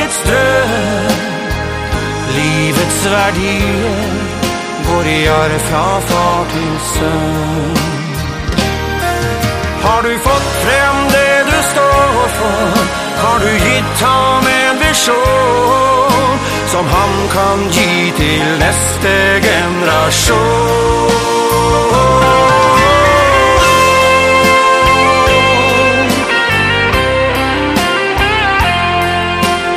livets drøm. Livets verdier går i arv fra far til sønn. Har du fått frem det du står for? Har du gitt ham en visjon som han kan gi til neste generasjon?